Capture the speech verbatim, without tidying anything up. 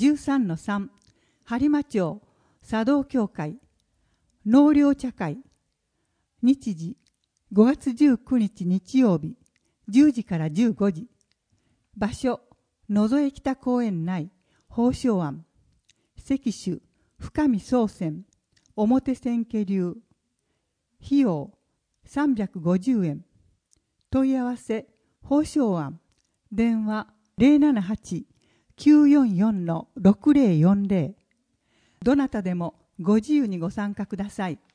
じゅうさんのさん、播磨町茶道協会納涼茶会。日時ごがつじゅうくにち日曜日じゅうじからじゅうごじ。場所野添北公園内宝生庵。席種深見宗泉表千家流。費用さんびゃくごじゅうえん。問い合わせ宝生庵。電話 ゼロななはち きゅうよんよん ろくゼロよんゼロ。どなたでもご自由にご参加ください。